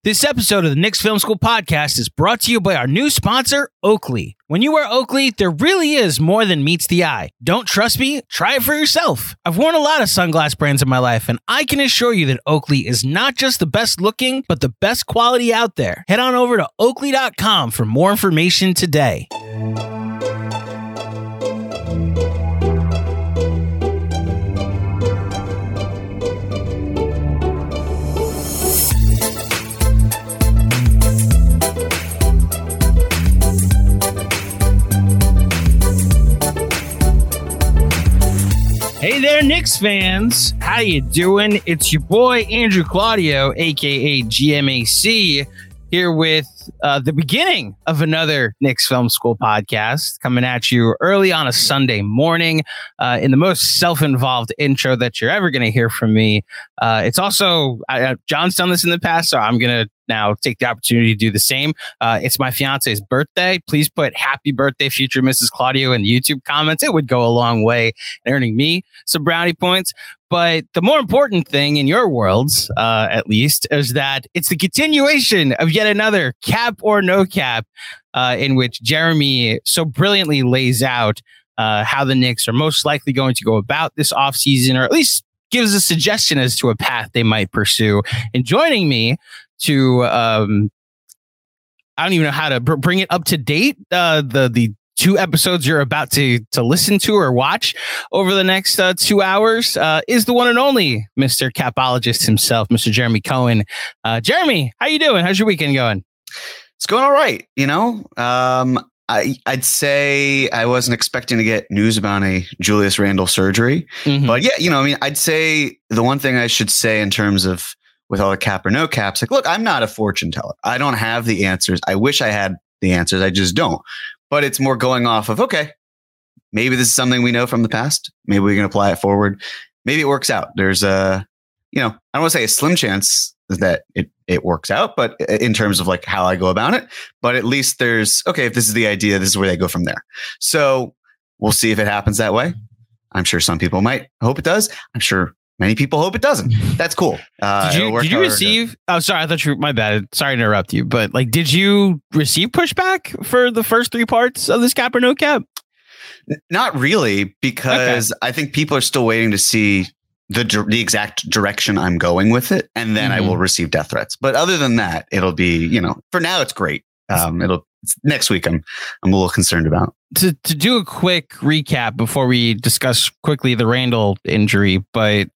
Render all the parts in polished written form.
This episode of the Knicks Film School podcast is brought to you by our new sponsor, Oakley. When you wear Oakley, there really is more than meets the eye. Don't trust me? Try it for yourself. I've worn a lot of sunglass brands in my life, and I can assure you that Oakley is not just the best looking, but the best quality out there. Head on over to Oakley.com for more information today. Hey there, Knicks fans. How you doing? It's your boy, Andrew Claudio, a.k.a. GMAC, here with the beginning of another Knicks Film School podcast, coming at you early on a Sunday morning in the most self-involved intro that you're ever going to hear from me. It's also, John's done this in the past, so I'm going to now take the opportunity to do the same. It's my fiance's birthday. Please put happy birthday, future Mrs. Claudio, in the YouTube comments. It would go a long way in earning me some brownie points. But the more important thing in your worlds, at least, is that it's the continuation of yet another cap or no cap, in which Jeremy so brilliantly lays out how the Knicks are most likely going to go about this offseason, or at least gives a suggestion as to a path they might pursue. And joining me to I don't even know how to bring it up to date, the two episodes you're about to listen to or watch over the next 2 hours, is the one and only Mr. Capologist himself, Mr. Jeremy Cohen. Jeremy, how you doing? How's your weekend going? It's going all right. You know, I'd say I wasn't expecting to get news about a Julius Randle surgery, but yeah, you know, I mean, I'd say the one thing I should say in terms of with all the cap or no caps, like, look, I'm not a fortune teller. I don't have the answers. I wish I had the answers. I just don't. But it's more going off of, okay, maybe this is something we know from the past. Maybe we can apply it forward. Maybe it works out. There's a, you know, I don't want to say a slim chance that it works out, but in terms of like how I go about it, but at least there's, okay, if this is the idea, this is where they go from there. So we'll see if it happens that way. I'm sure some people might hope it does. I'm sure many people hope it doesn't. That's cool. Did you receive? Oh, sorry. I thought you. My bad. Sorry to interrupt you. But like, did you receive pushback for the first three parts of this cap or no cap? Not really, because I think people are still waiting to see the exact direction I'm going with it, and then I will receive death threats. But other than that, it'll be, you know, for now it's great. Next week I'm a little concerned about. To do a quick recap before we discuss quickly the Randle injury, but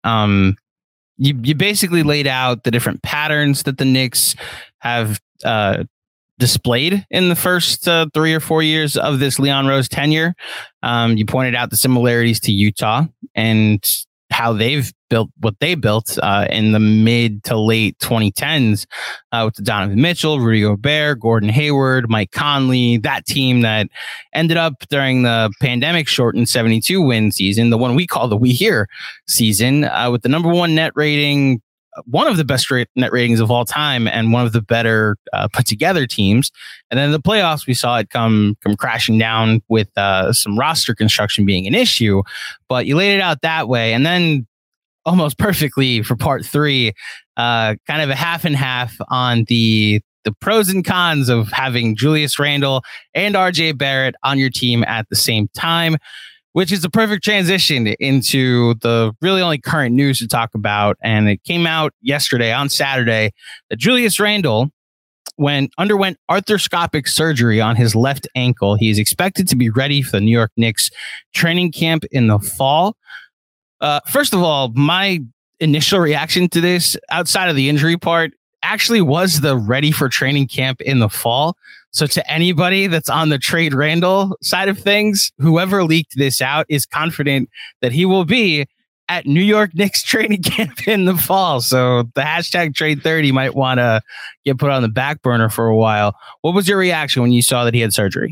you basically laid out the different patterns that the Knicks have displayed in the first 3 or 4 years of this Leon Rose tenure. You pointed out the similarities to Utah and how they've built what they built in the mid to late 2010s with Donovan Mitchell, Rudy Gobert, Gordon Hayward, Mike Conley, that team that ended up during the pandemic shortened 72 win season, the one we call the We Here season, with the number one net rating, one of the best net ratings of all time, and one of the better put together teams. And then the playoffs, we saw it come crashing down with some roster construction being an issue, but you laid it out that way. And then almost perfectly for part three, kind of a half and half on the pros and cons of having Julius Randle and RJ Barrett on your team at the same time, which is a perfect transition into the really only current news to talk about. And it came out yesterday on Saturday that Julius Randle underwent arthroscopic surgery on his left ankle. He is expected to be ready for the New York Knicks training camp in the fall. First of all, my initial reaction to this, outside of the injury part, actually was the ready for training camp in the fall. So to anybody that's on the trade Randle side of things, whoever leaked this out is confident that he will be at New York Knicks training camp in the fall. So the hashtag trade 30 might want to get put on the back burner for a while. What was your reaction when you saw that he had surgery?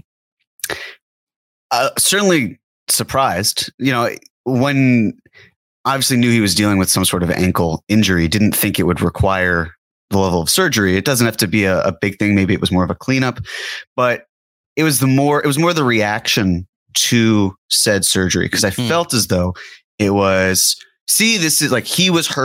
Certainly surprised. You know, when obviously knew he was dealing with some sort of ankle injury, didn't think it would require the level of surgery. It doesn't have to be a big thing. Maybe it was more of a cleanup, but it was more the reaction to said surgery. Cause I felt as though it was, see, this is like, he was hurt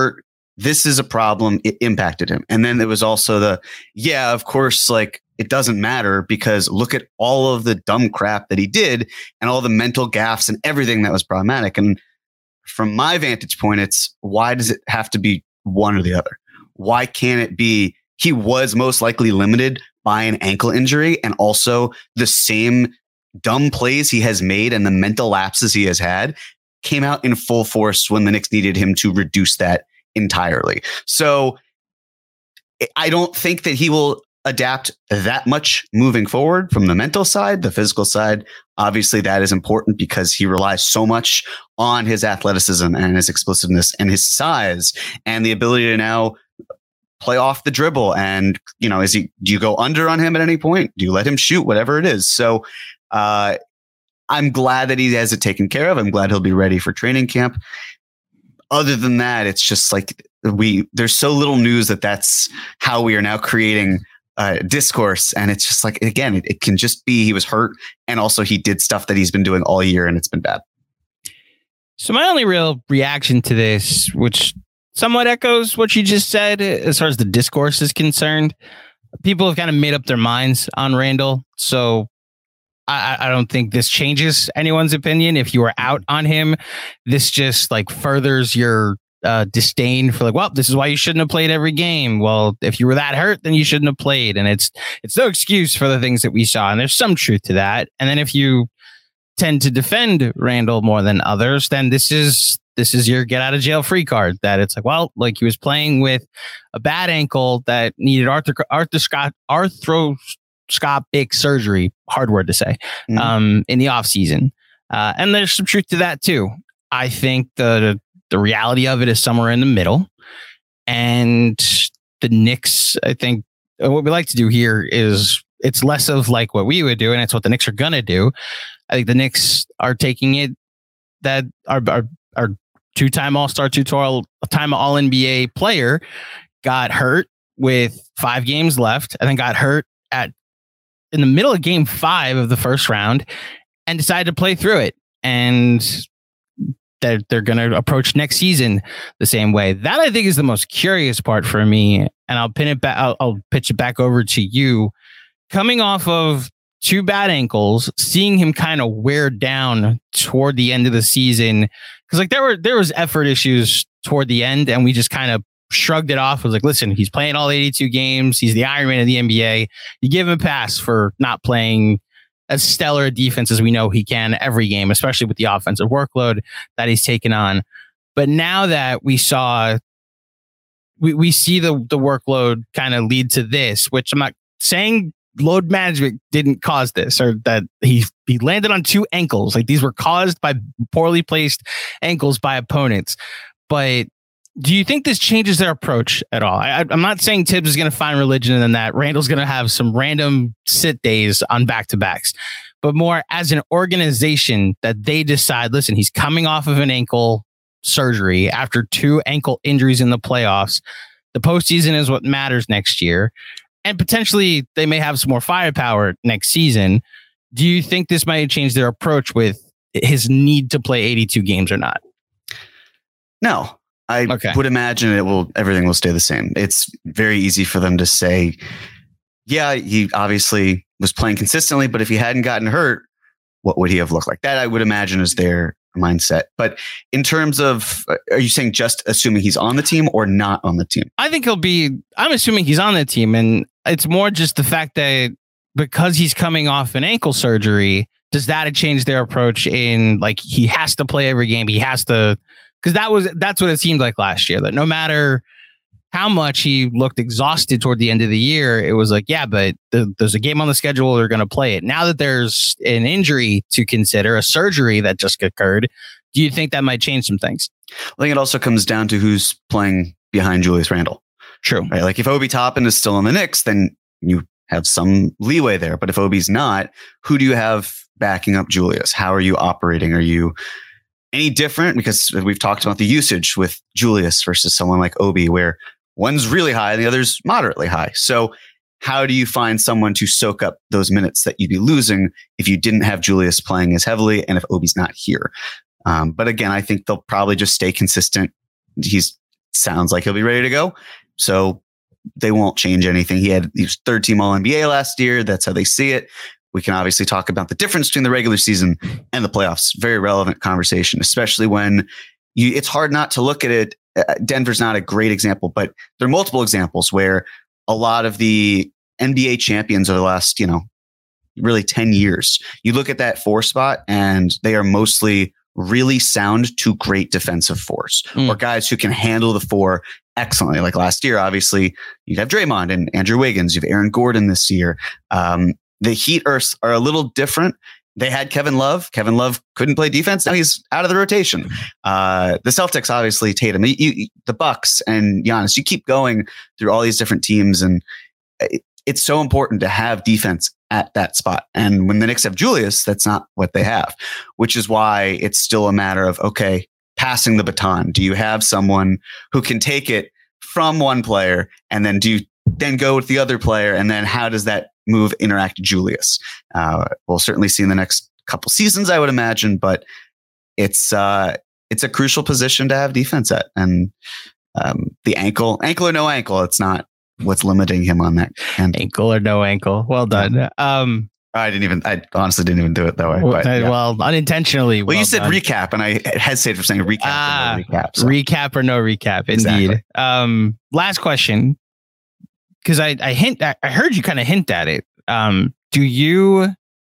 this is a problem. It impacted him. And then there was also of course, like it doesn't matter because look at all of the dumb crap that he did and all the mental gaffes and everything that was problematic. And from my vantage point, it's why does it have to be one or the other? Why can't it be he was most likely limited by an ankle injury and also the same dumb plays he has made and the mental lapses he has had came out in full force when the Knicks needed him to reduce that entirely. So I don't think that he will adapt that much moving forward from the mental side. The physical side, obviously that is important because he relies so much on his athleticism and his explosiveness and his size and the ability to now play off the dribble. And, do you go under on him at any point? Do you let him shoot? Whatever it is. So I'm glad that he has it taken care of. I'm glad he'll be ready for training camp. Other than that, it's just like there's so little news that's how we are now creating discourse. And it's just like, again, it can just be he was hurt. And also he did stuff that he's been doing all year and it's been bad. So my only real reaction to this, which somewhat echoes what you just said, as far as the discourse is concerned, people have kind of made up their minds on Randle. So I don't think this changes anyone's opinion. If you were out on him, this just like furthers your disdain for this is why you shouldn't have played every game. Well, if you were that hurt, then you shouldn't have played. And it's no excuse for the things that we saw. And there's some truth to that. And then if you tend to defend Randle more than others, then this is your get out of jail free card. That it's like, he was playing with a bad ankle that needed arthroscopic surgery, hard word to say, in the off season. And there's some truth to that too. I think the reality of it is somewhere in the middle. And the Knicks, I think what we like to do here is it's less of like what we would do, and it's what the Knicks are going to do. I think the Knicks are taking it that our two-time All-Star, two-time All-NBA player got hurt with 5 games left, and then got hurt in the middle of game 5 of the first round and decided to play through it. And they're going to approach next season the same way. That I think is the most curious part for me. And I'll pin it back. I'll pitch it back over to you. Coming off of 2 bad ankles, seeing him kind of wear down toward the end of the season. Cause like there was effort issues toward the end, and we just kind of shrugged it off. It was like, listen, he's playing all 82 games. He's the Iron Man of the NBA. You give him a pass for not playing as stellar a defense as we know he can every game, especially with the offensive workload that he's taken on. But now that we see the workload kind of lead to this, which I'm not saying load management didn't cause this, or that he landed on 2 ankles. Like, these were caused by poorly placed ankles by opponents. But do you think this changes their approach at all? I'm not saying Tibbs is going to find religion in that. Randall's going to have some random sit days on back-to-backs, but more as an organization that they decide, listen, he's coming off of an ankle surgery after 2 ankle injuries in the playoffs. The postseason is what matters next year, and potentially they may have some more firepower next season. Do you think this might change their approach with his need to play 82 games or not? No. I would imagine everything will stay the same. It's very easy for them to say, yeah, he obviously was playing consistently, but if he hadn't gotten hurt, what would he have looked like? That I would imagine is their mindset. But in terms of, are you saying just assuming he's on the team or not on the team? I think I'm assuming he's on the team, and it's more just the fact that because he's coming off an ankle surgery, does that change their approach in like, he has to play every game. He has to, because that's what it seemed like last year, that no matter how much he looked exhausted toward the end of the year, it was like, yeah, but there's a game on the schedule. They're going to play it. Now that there's an injury to consider, a surgery that just occurred, do you think that might change some things? I think it also comes down to who's playing behind Julius Randle. True. Right? Like if Obi Toppin is still on the Knicks, then you have some leeway there. But if Obi's not, who do you have backing up Julius? How are you operating? Are you any different? Because we've talked about the usage with Julius versus someone like Obi, where one's really high and the other's moderately high. So how do you find someone to soak up those minutes that you'd be losing if you didn't have Julius playing as heavily and if Obi's not here? But again, I think they'll probably just stay consistent. He's sounds like he'll be ready to go. So they won't change anything. He was third team All NBA last year. That's how they see it. We can obviously talk about the difference between the regular season and the playoffs. Very relevant conversation, especially when it's hard not to look at it. Denver's not a great example, but there are multiple examples where a lot of the NBA champions over the last, really 10 years, you look at that 4 spot and they are mostly really sound to great defensive fours or guys who can handle the 4 excellently. Like last year, obviously you have Draymond and Andrew Wiggins, you have Aaron Gordon this year. The Heat are a little different. They had Kevin Love. Kevin Love couldn't play defense. Now he's out of the rotation. The Celtics, obviously Tatum, the Bucks and Giannis, you keep going through all these different teams. And it's so important to have defense at that spot. And when the Knicks have Julius, that's not what they have, which is why it's still a matter of, okay, passing the baton. Do you have someone who can take it from one player and then go with the other player? And then how does that move interact to Julius? We'll certainly see in the next couple seasons, I would imagine, but it's a crucial position to have defense at. And the ankle or no ankle, it's not what's limiting him on that end. Ankle or no ankle. Well done. I honestly didn't even do it that way. But, well, unintentionally. Well, you said done. Recap, and I hesitated for saying recap or no recap. So. Recap or no recap, indeed. Exactly. Last question, because I heard you kind of hint at it. Do you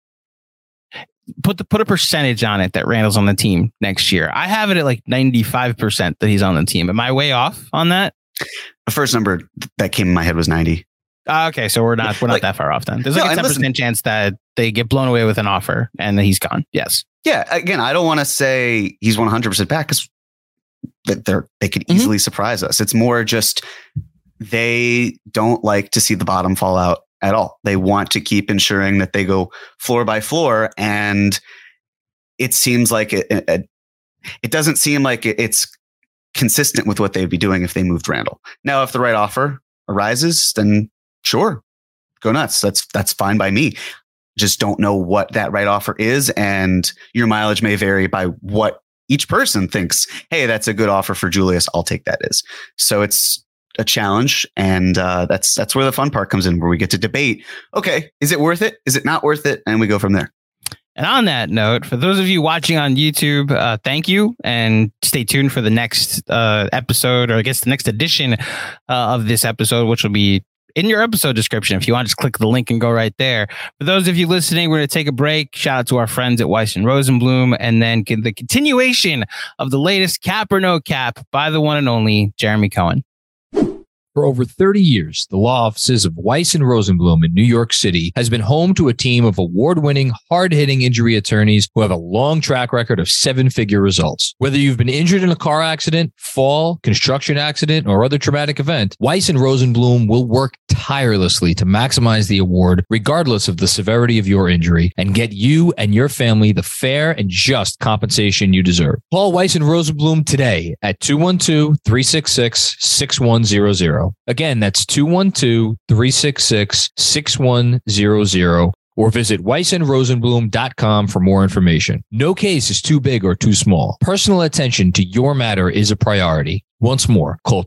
put a percentage on it that Randall's on the team next year? I have it at like 95% that he's on the team. Am I way off on that? The first number that came in my head was 90. Okay, so we're not that far off then. There's like a 10% chance that they get blown away with an offer and then he's gone. Yes. Yeah. Again, I don't want to say he's 100% back because they could easily surprise us. It's more just they don't like to see the bottom fall out at all. They want to keep ensuring that they go floor by floor, and it seems like it doesn't seem like it's consistent with what they'd be doing if they moved Randall. Now, if the right offer arises, then sure, go nuts. That's fine by me. Just don't know what that right offer is, and your mileage may vary by what each person thinks. Hey, that's a good offer for Julius. I'll take that as. So it's a challenge, and that's where the fun part comes in, where we get to debate. Okay, is it worth it? Is it not worth it? And we go from there. And on that note, for those of you watching on YouTube, thank you, and stay tuned for the next episode, or I guess the next edition of this episode, which will be in your episode description. If you want, just click the link and go right there. For those of you listening, we're going to take a break. Shout out to our friends at Weiss and Rosenblum, and then the continuation of the latest Cap or No Cap by the one and only Jeremy Cohen. For over 30 years, the law offices of Weiss and Rosenblum in New York City has been home to a team of award-winning, hard-hitting injury attorneys who have a long track record of 7-figure results. Whether you've been injured in a car accident, fall, construction accident, or other traumatic event, Weiss and Rosenblum will work tirelessly to maximize the award regardless of the severity of your injury and get you and your family the fair and just compensation you deserve. Call Weiss and Rosenblum today at 212-366-6100. Again, that's 212-366-6100, or visit weissandrosenblum.com for more information. No case is too big or too small. Personal attention to your matter is a priority. Once more, call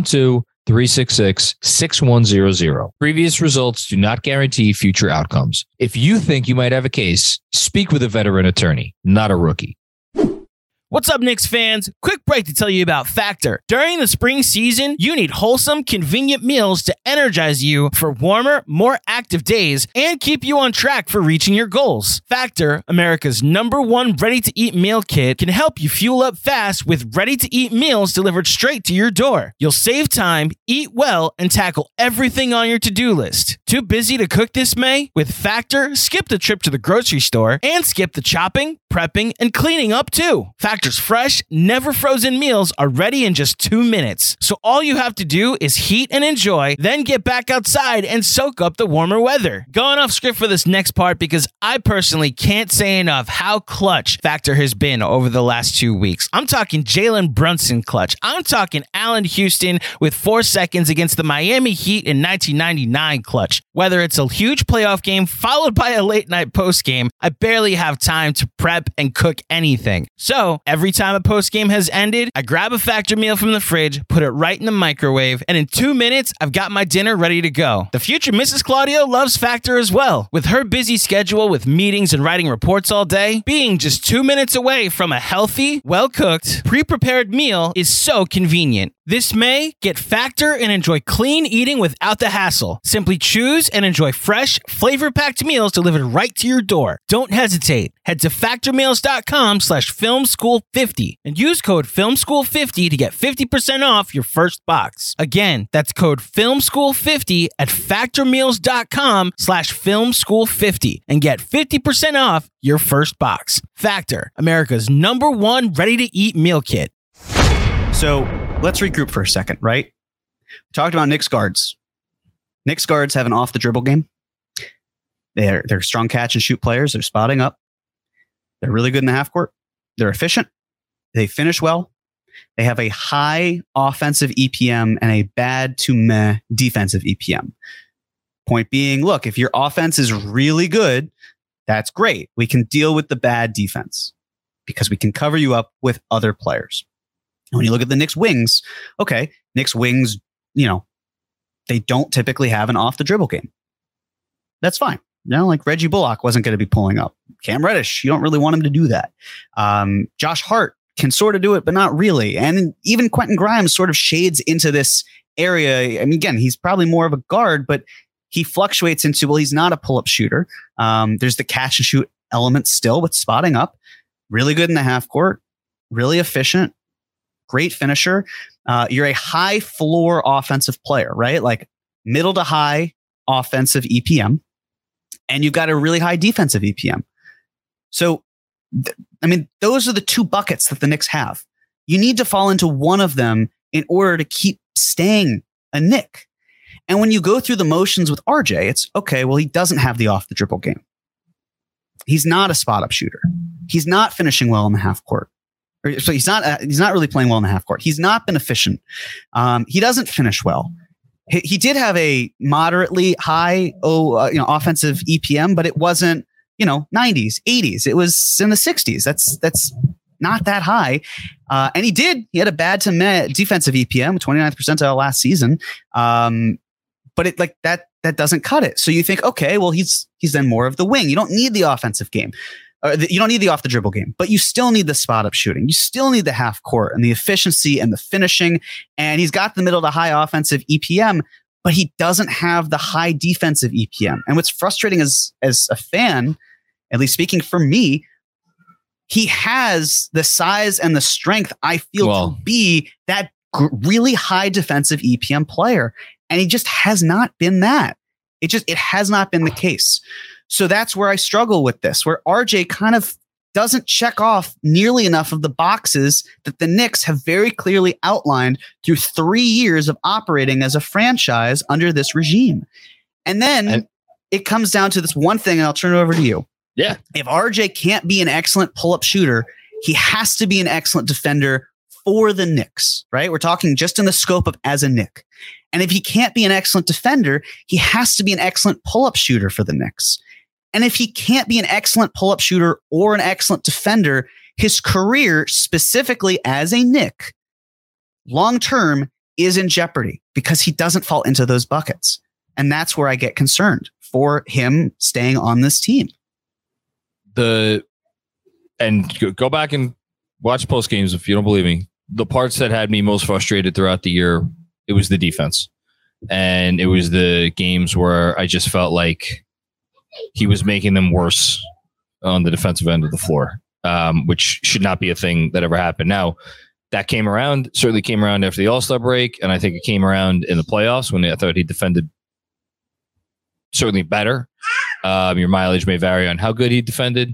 212-366-6100. Previous results do not guarantee future outcomes. If you think you might have a case, speak with a veteran attorney, not a rookie. What's up, Knicks fans? Quick break to tell you about Factor. During the spring season, you need wholesome, convenient meals to energize you for warmer, more active days and keep you on track for reaching your goals. Factor, America's #1 ready-to-eat meal kit, can help you fuel up fast with ready-to-eat meals delivered straight to your door. You'll save time, eat well, and tackle everything on your to-do list. Too busy to cook this May? With Factor, skip the trip to the grocery store and skip the chopping, prepping, and cleaning up too. Factor's fresh, never frozen meals are ready in just 2 minutes. So all you have to do is heat and enjoy, then get back outside and soak up the warmer weather. Going off script for this next part because I personally can't say enough how clutch Factor has been over the last 2 weeks. I'm talking Jalen Brunson clutch. I'm talking Allen Houston with 4 seconds against the Miami Heat in 1999 clutch. Whether it's a huge playoff game followed by a late night post game, I barely have time to prep prep and cook anything. So every time a postgame has ended, I grab a Factor meal from the fridge, put it right in the microwave, and in 2 minutes, I've got my dinner ready to go. The future Mrs. Claudio loves Factor as well. With her busy schedule with meetings and writing reports all day, being just 2 minutes away from a healthy, well-cooked, pre-prepared meal is so convenient. This May, get Factor and enjoy clean eating without the hassle. Simply choose and enjoy fresh, flavor-packed meals delivered right to your door. Don't hesitate. Head to factormeals.com/filmschool50 and use code FILMSCHOOL50 to get 50% off your first box. Again, that's code FILMSCHOOL50 at factormeals.com/filmschool50 and get 50% off your first box. Factor, America's #1 ready-to-eat meal kit. So let's regroup for a second, right? We talked about Knicks guards. Knicks guards have an off the dribble game. They're strong catch and shoot players. They're spotting up. They're really good in the half court. They're efficient. They finish well. They have a high offensive EPM and a bad to meh defensive EPM. Point being, look, if your offense is really good, that's great. We can deal with the bad defense because we can cover you up with other players. And when you look at the Knicks wings, okay, Knicks wings, they don't typically have an off the dribble game. That's fine. Like Reggie Bullock wasn't going to be pulling up. Cam Reddish, you don't really want him to do that. Josh Hart can sort of do it, but not really. And even Quentin Grimes sort of shades into this area. I mean, again, he's probably more of a guard, but he fluctuates into, well, he's not a pull-up shooter. There's the catch and shoot element still with spotting up. Really good in the half court. Really efficient. Great finisher. You're a high floor offensive player, right? Like middle to high offensive EPM. And you've got a really high defensive EPM. So, those are the two buckets that the Knicks have. You need to fall into one of them in order to keep staying a Knick. And when you go through the motions with RJ, it's okay, well, he doesn't have the off the dribble game. He's not a spot up shooter. He's not finishing well in the half court. So he's not really playing well in the half court. He's not been efficient. He doesn't finish well. He did have a moderately high offensive EPM, but it wasn't 90s, 80s. It was in the 60s. That's not that high. And he had a bad to meh defensive EPM, 29th percentile last season. But it that doesn't cut it. So you think, okay, well, he's then more of the wing. You don't need the offensive game. You don't need the off the dribble game, but you still need the spot up shooting. You still need the half court and the efficiency and the finishing. And he's got the middle to high offensive EPM, but he doesn't have the high defensive EPM. And what's frustrating as a fan, at least speaking for me, he has the size and the strength, I feel, to be that really high defensive EPM player. And he just has not been that. It has not been the case. So that's where I struggle with this, where RJ kind of doesn't check off nearly enough of the boxes that the Knicks have very clearly outlined through 3 years of operating as a franchise under this regime. And then it comes down to this one thing, and I'll turn it over to you. Yeah. If RJ can't be an excellent pull-up shooter, he has to be an excellent defender for the Knicks, right? We're talking just in the scope of as a Knick. And if he can't be an excellent defender, he has to be an excellent pull-up shooter for the Knicks. And if he can't be an excellent pull-up shooter or an excellent defender, his career, specifically as a Knick, long-term is in jeopardy because he doesn't fall into those buckets. And that's where I get concerned for him staying on this team. Go back and watch post games if you don't believe me. The parts that had me most frustrated throughout the year, it was the defense. And it was the games where I just felt like he was making them worse on the defensive end of the floor, which should not be a thing that ever happened. Now, that certainly came around after the All-Star break, and I think it came around in the playoffs when I thought he defended certainly better. Your mileage may vary on how good he defended.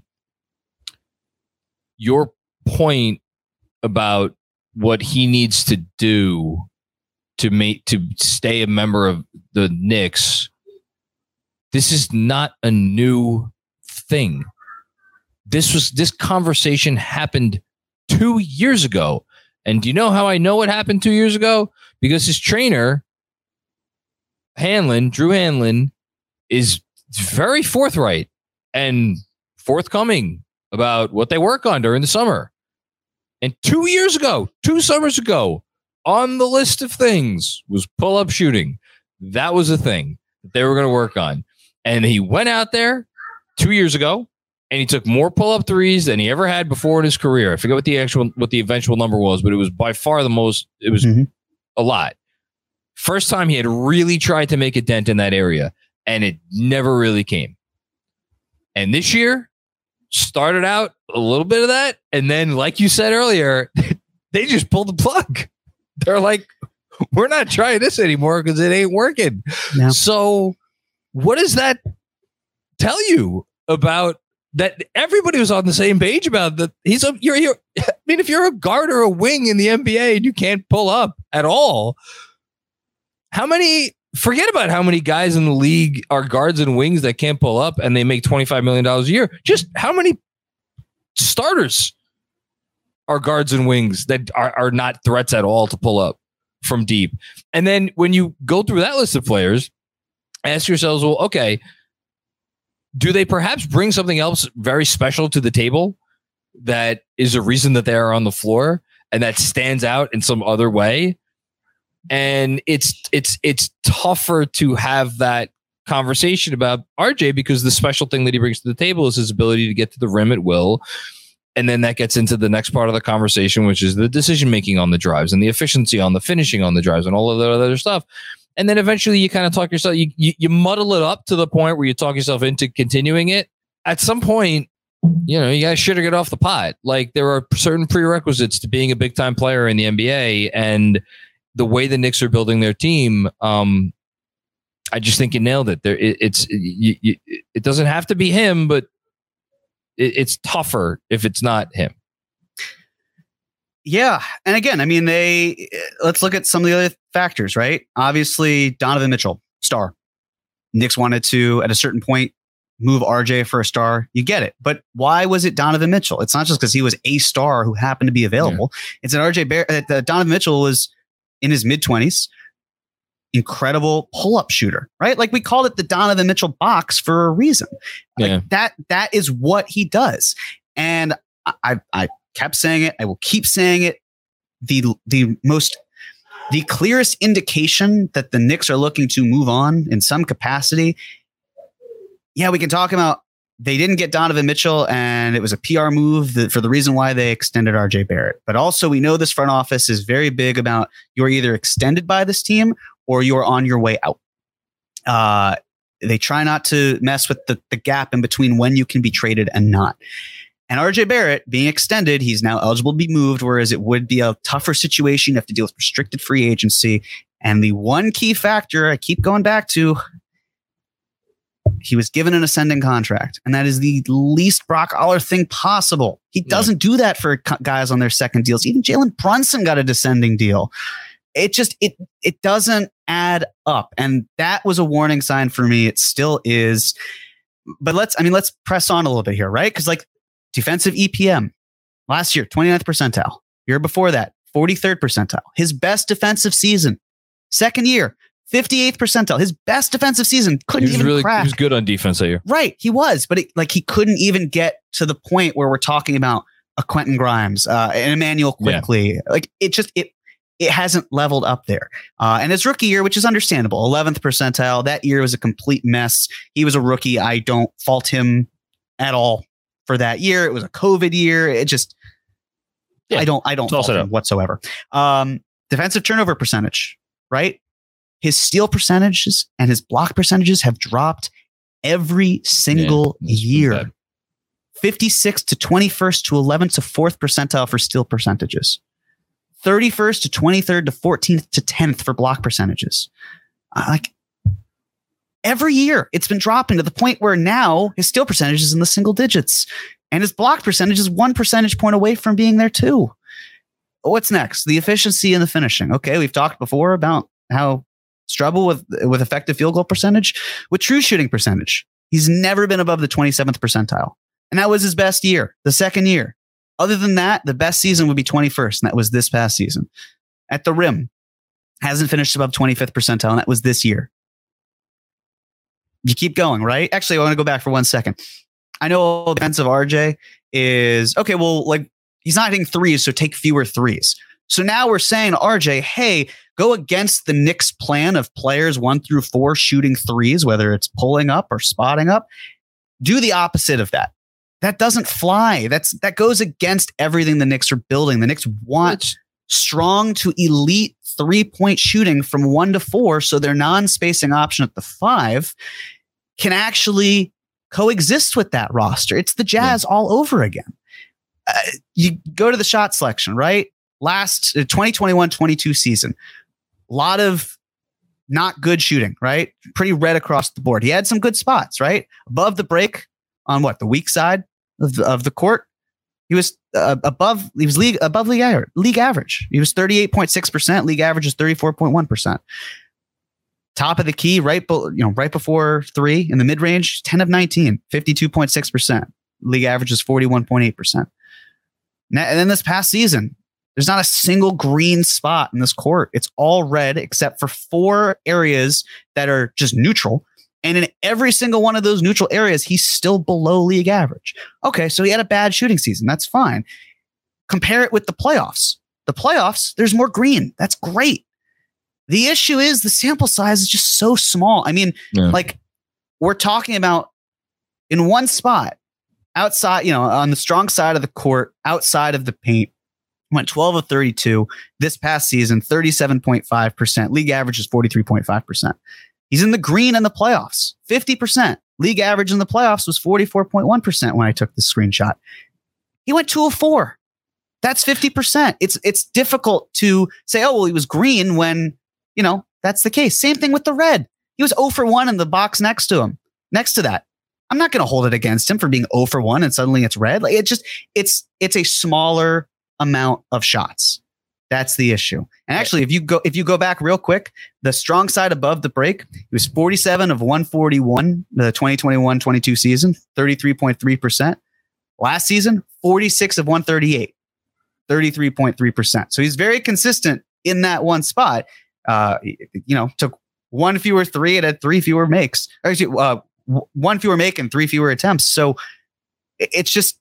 Your point about what he needs to do to stay a member of the Knicks, this is not a new thing. This conversation happened 2 years ago. And do you know how I know what happened 2 years ago? Because his trainer, Drew Hanlon, is very forthright and forthcoming about what they work on during the summer. And 2 summers ago, on the list of things was pull-up shooting. That was a thing that they were going to work on. And he went out there 2 years ago, and he took more pull-up threes than he ever had before in his career. I forget what the eventual number was, but it was by far the most. It was a lot. First time he had really tried to make a dent in that area, and it never really came. And this year, started out a little bit of that, and then, like you said earlier, they just pulled the plug. They're like, we're not trying this anymore because it ain't working. No. So what does that tell you about that? Everybody was on the same page about that. You're I mean, if you're a guard or a wing in the NBA and you can't pull up at all, forget about how many guys in the league are guards and wings that can't pull up and they make $25 million a year. Just how many starters are guards and wings that are not threats at all to pull up from deep? And then when you go through that list of players, ask yourselves, well, okay, do they perhaps bring something else very special to the table that is a reason that they are on the floor and that stands out in some other way? And it's tougher to have that conversation about RJ because the special thing that he brings to the table is his ability to get to the rim at will. And then that gets into the next part of the conversation, which is the decision making on the drives and the efficiency on the finishing on the drives and all of that other stuff. And then eventually you kind of talk yourself, you muddle it up to the point where you talk yourself into continuing it. At some point, you got to shit or get off the pot. Like, there are certain prerequisites to being a big time player in the NBA, and the way the Knicks are building their team, I just think you nailed it. It doesn't have to be him, but it's tougher if it's not him. Yeah. And again, I mean, let's look at some of the other factors, right? Obviously, Donovan Mitchell, star. Knicks wanted to, at a certain point, move RJ for a star. You get it. But why was it Donovan Mitchell? It's not just because he was a star who happened to be available. Yeah. It's that Donovan Mitchell was in his mid-20s, incredible pull-up shooter, right? Like, we called it the Donovan Mitchell box for a reason. Yeah. Like, that is what he does. And I kept saying it. I will keep saying it. The clearest indication that the Knicks are looking to move on in some capacity. Yeah, we can talk about they didn't get Donovan Mitchell, and it was a PR move for the reason why they extended RJ Barrett. But also, we know this front office is very big about you're either extended by this team or you're on your way out. They try not to mess with the gap in between when you can be traded and not. And RJ Barrett being extended, he's now eligible to be moved, whereas it would be a tougher situation. You have to deal with restricted free agency. And the one key factor I keep going back to, he was given an ascending contract, and that is the least Brock Aller thing possible. He doesn't do that for guys on their second deals. Even Jalen Brunson got a descending deal. It just, it doesn't add up. And that was a warning sign for me. It still is. But let's press on a little bit here, right? Because like defensive EPM last year, 29th percentile. Year before that, 43rd percentile. His best defensive season, second year, 58th percentile. His best defensive season couldn't even crack. He was good on defense that year. Right. He was, but he couldn't even get to the point where we're talking about a Quentin Grimes, an Emmanuel Quickley. Yeah. Like, it hasn't leveled up there. And his rookie year, which is understandable, 11th percentile. That year was a complete mess. He was a rookie. I don't fault him at all for that year. It was a COVID year. It just, I don't fault him whatsoever. Defensive turnover percentage, right? His steal percentages and his block percentages have dropped every single year. 56 to 21st to 11th to 4th percentile for steal percentages. 31st to 23rd to 14th to 10th for block percentages. Like, every year it's been dropping to the point where now his steal percentage is in the single digits and his block percentage is 1 percentage point away from being there too. What's next? The efficiency and the finishing. Okay. We've talked before about how struggle with effective field goal percentage. With true shooting percentage, he's never been above the 27th percentile. And that was his best year, the second year. Other than that, the best season would be 21st, and that was this past season. At the rim, hasn't finished above 25th percentile, and that was this year. You keep going, right? Actually, I want to go back for 1 second. I know the defense of RJ is okay. Well, like he's not hitting threes, so take fewer threes. So now we're saying to RJ, hey, go against the Knicks plan of players 1 through 4 shooting threes, whether it's pulling up or spotting up. Do the opposite of that. That doesn't fly. That goes against everything the Knicks are building. The Knicks want strong to elite 3-point shooting from 1 to 4, so their non-spacing option at the 5 can actually coexist with that roster. It's the Jazz all over again. You go to the shot selection, right? Last 2021-22 season, a lot of not good shooting, right? Pretty red across the board. He had some good spots, right? Above the break on the weak side of the court. He was above league average. He was 38.6%. League average is 34.1%. Top of the key, right before 3 in the mid range, 10 of 19, 52.6%. League average is 41.8%. And then this past season, there's not a single green spot in this court. It's all red except for 4 areas that are just neutral. And in every single one of those neutral areas, he's still below league average. Okay, so he had a bad shooting season. That's fine. Compare it with the playoffs. The playoffs, there's more green. That's great. The issue is the sample size is just so small. I mean, like we're talking about in one spot outside, on the strong side of the court, outside of the paint, went 12 of 32 this past season, 37.5%. League average is 43.5%. He's in the green in the playoffs, 50%. League average in the playoffs was 44.1% when I took the screenshot. He went 2 of 4. That's 50%. It's difficult to say, oh, well, he was green when, that's the case. Same thing with the red. He was 0 for 1 in the box next to that. I'm not going to hold it against him for being 0 for 1 and suddenly it's red. Like it's a smaller amount of shots. That's the issue. And actually, if you go back real quick, the strong side above the break, he was 47 of 141, the 2021-22 season, 33.3%. Last season, 46 of 138, 33.3%. So he's very consistent in that one spot. Took 1 fewer 3 and had 3 fewer makes. Actually, 1 fewer make and 3 fewer attempts. So it's just,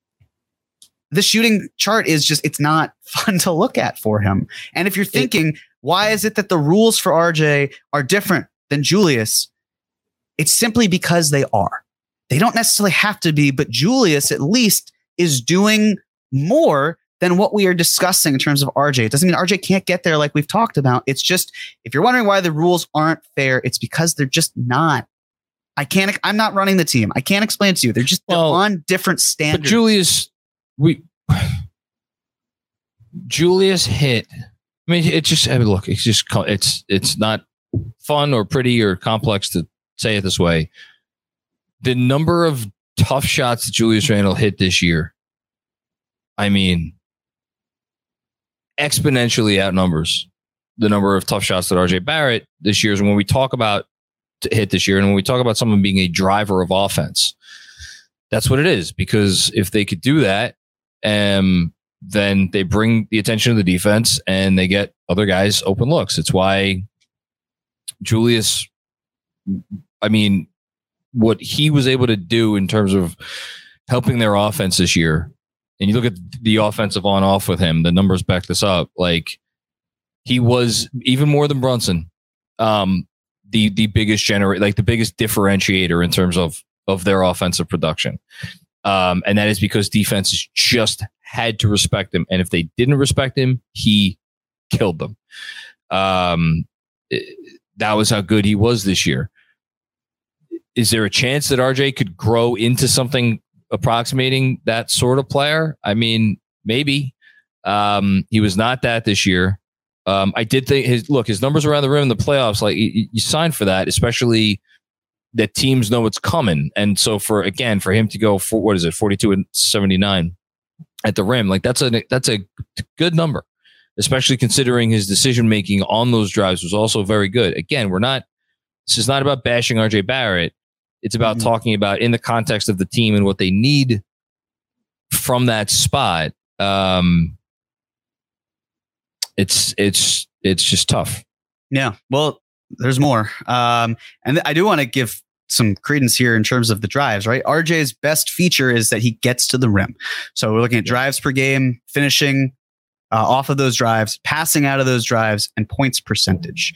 the shooting chart is just, it's not fun to look at for him. And if you're thinking, why is it that the rules for RJ are different than Julius? It's simply because they are. They don't necessarily have to be, but Julius at least is doing more than what we are discussing in terms of RJ. It doesn't mean RJ can't get there like we've talked about. It's just, if you're wondering why the rules aren't fair, it's because they're just not. I'm not running the team. I can't explain it to you. They're on different standards. But Julius hit. I mean, look, it's not fun or pretty or complex to say it this way. The number of tough shots that Julius Randle hit this year, I mean, exponentially outnumbers the number of tough shots that RJ Barrett this year is. When we talk about hit this year, and when we talk about someone being a driver of offense, that's what it is. Because if they could do that, then they bring the attention of the defense and they get other guys open looks. It's why Julius, I mean, what he was able to do in terms of helping their offense this year, and you look at the offensive on off with him, the numbers back this up. Like, he was even more than Brunson, the biggest the biggest differentiator in terms of their offensive production. And that is because defenses just had to respect him. And if they didn't respect him, he killed them. That was how good he was this year. Is there a chance that RJ could grow into something approximating that sort of player? I mean, maybe. He was not that this year. I did think his numbers around the rim in the playoffs, like you signed for that, especially that teams know it's coming. And so for him to go for, 42 and 79 at the rim, like that's a good number, especially considering his decision making on those drives was also very good. Again, this is not about bashing RJ Barrett. It's about talking about in the context of the team and what they need from that spot. It's just tough. Yeah. Well, there's more. And I do want to give some credence here in terms of the drives, right? RJ's best feature is that he gets to the rim. So we're looking at drives per game, finishing off of those drives, passing out of those drives, and points percentage.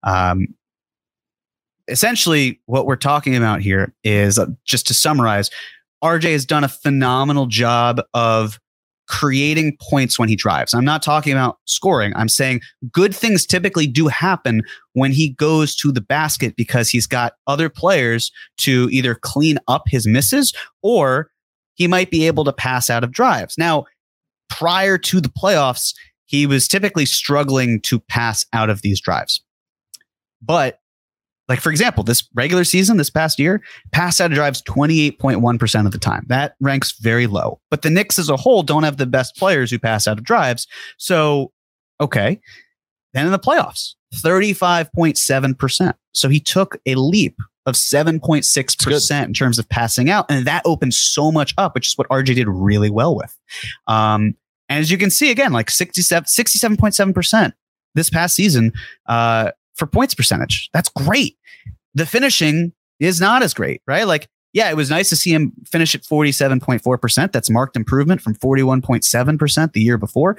Essentially, what we're talking about here is, just to summarize, RJ has done a phenomenal job of creating points when he drives. I'm not talking about scoring. I'm saying good things typically do happen when he goes to the basket because he's got other players to either clean up his misses or he might be able to pass out of drives. Now, prior to the playoffs, he was typically struggling to pass out of these drives. But like, for example, this regular season, this past year, pass out of drives 28.1% of the time. That ranks very low. But the Knicks as a whole don't have the best players who pass out of drives. So, okay. Then in the playoffs, 35.7%. So he took a leap of 7.6% in terms of passing out. And that opens so much up, which is what RJ did really well with. And as you can see, again, like 67.7% this past season, for points percentage. That's great. The finishing is not as great, right? Like, yeah, it was nice to see him finish at 47.4%. That's marked improvement from 41.7% the year before.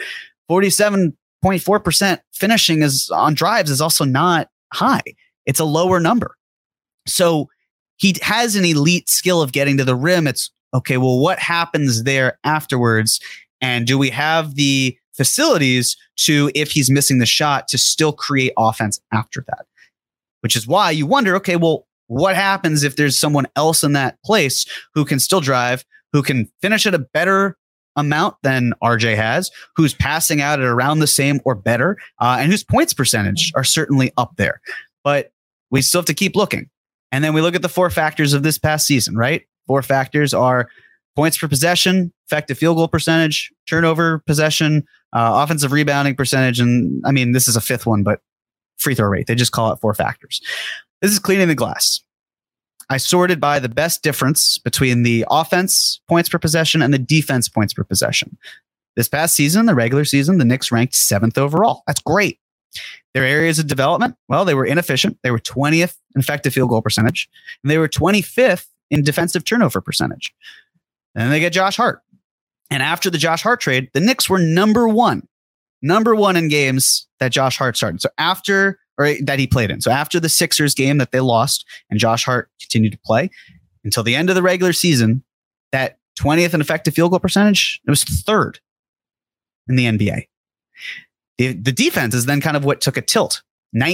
47.4% finishing is on drives is also not high. It's a lower number. So he has an elite skill of getting to the rim. It's okay. Well, what happens there afterwards? And do we have the facilities to, if he's missing the shot, to still create offense after that? Which is why you wonder, okay, well, what happens if there's someone else in that place who can still drive, who can finish at a better amount than RJ has, who's passing out at around the same or better, and whose points percentage are certainly up there. But we still have to keep looking. And then we look at the 4 factors of this past season, right? 4 factors are points per possession, effective field goal percentage, turnover possession, offensive rebounding percentage. And I mean, this is a 5th one, but free throw rate. They just call it 4 factors. This is cleaning the glass. I sorted by the best difference between the offense points per possession and the defense points per possession. This past season, the regular season, the Knicks ranked 7th overall. That's great. Their areas of development, well, they were inefficient. They were 20th in effective field goal percentage, and they were 25th in defensive turnover percentage. And then they get Josh Hart. And after the Josh Hart trade, the Knicks were number one in games that Josh Hart started. So that he played in. So after the Sixers game that they lost and Josh Hart continued to play until the end of the regular season, that 20th in effective field goal percentage, it was 3rd in the NBA. The defense is then kind of what took a tilt.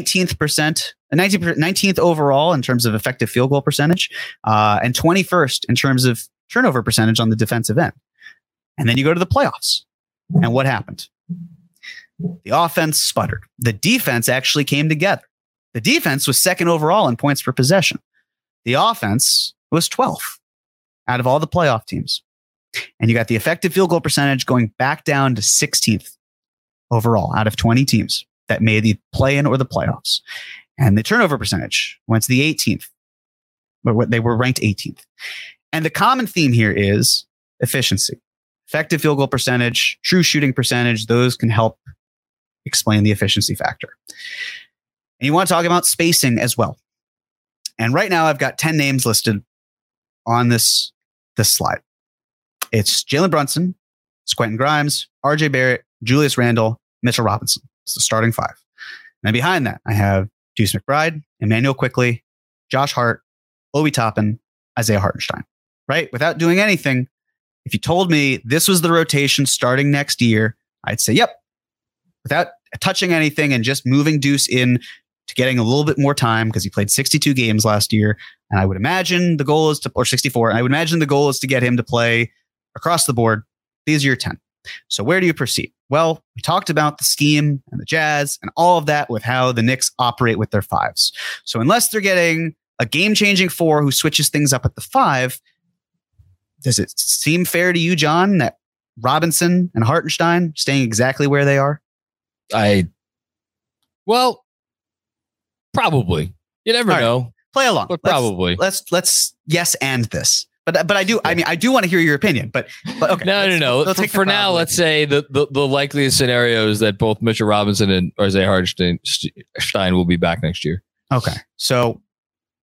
19th overall in terms of effective field goal percentage, and 21st in terms of turnover percentage on the defensive end. And then you go to the playoffs. And what happened? The offense sputtered. The defense actually came together. The defense was 2nd overall in points per possession. The offense was 12th out of all the playoff teams. And you got the effective field goal percentage going back down to 16th overall out of 20 teams that made the play-in or the playoffs. And the turnover percentage went to the 18th. But they were ranked 18th. And the common theme here is efficiency. Effective field goal percentage, true shooting percentage, those can help explain the efficiency factor. And you want to talk about spacing as well. And right now I've got 10 names listed on this slide. It's Jalen Brunson, it's Quentin Grimes, RJ Barrett, Julius Randle, Mitchell Robinson. It's the starting 5. And behind that, I have Deuce McBride, Emmanuel Quickley, Josh Hart, Obi Toppin, Isaiah Hartenstein. Right? Without doing anything, if you told me this was the rotation starting next year, I'd say, yep. Without touching anything and just moving Deuce in to getting a little bit more time because he played 62 games last year. And I would imagine the goal is or 64. And I would imagine the goal is to get him to play across the board. These are your 10. So where do you proceed? Well, we talked about the scheme and the Jazz and all of that with how the Knicks operate with their 5s. So unless they're getting a game-changing 4 who switches things up at the 5, does it seem fair to you, John, that Robinson and Hartenstein staying exactly where they are? Well, probably. You never know. Play along. But probably. Let's yes and this. But I do. I mean, I do want to hear your opinion. But okay. No. For now, let's say the likeliest scenario is that both Mitchell Robinson and Isaiah Hartenstein will be back next year. Okay. So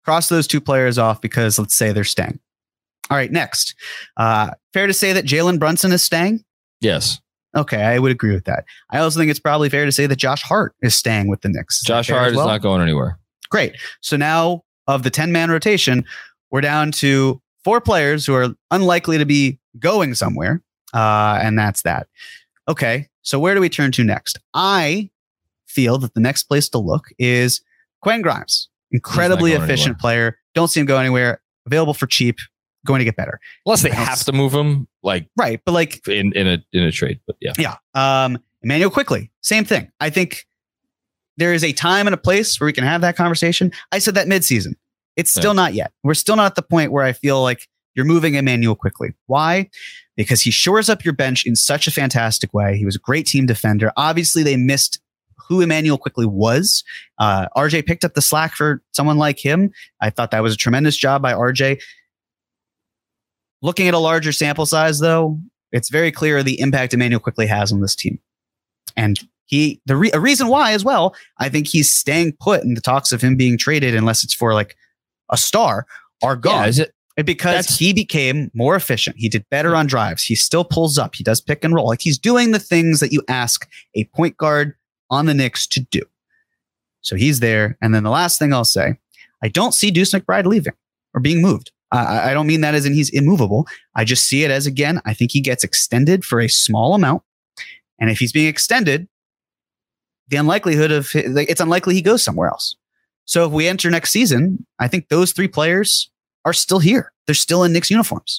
Cross those two players off because let's say they're staying. All right, next. Fair to say that Jalen Brunson is staying? Yes. Okay, I would agree with that. I also think it's probably fair to say that Josh Hart is staying with the Knicks. Josh Hart is not going anywhere. Great. So now of the 10-man rotation, we're down to 4 players who are unlikely to be going somewhere. And that's that. Okay, so where do we turn to next? I feel that the next place to look is Quentin Grimes. Incredibly efficient player. Don't see him go anywhere. Available for cheap. Going to get better. Unless they have to move him, like right, but like in a trade. But yeah. Immanuel Quickley, same thing. I think there is a time and a place where we can have that conversation. I said that midseason. It's still not yet. We're still not at the point where I feel like you're moving Immanuel Quickley. Why? Because he shores up your bench in such a fantastic way. He was a great team defender. Obviously, they missed who Immanuel Quickley was. RJ picked up the slack for someone like him. I thought that was a tremendous job by RJ. Looking at a larger sample size, though, it's very clear the impact Immanuel Quickley has on this team. And a reason why as well, I think he's staying put in the talks of him being traded, unless it's for like a star, are gone. Yeah, because he became more efficient. He did better on drives. He still pulls up. He does pick and roll. Like he's doing the things that you ask a point guard on the Knicks to do. So he's there. And then the last thing I'll say, I don't see Deuce McBride leaving or being moved. I don't mean that as in he's immovable. I just see it as, again, I think he gets extended for a small amount. And if he's being extended, the unlikelihood of it's unlikely he goes somewhere else. So if we enter next season, I think those 3 players are still here. They're still in Knicks uniforms.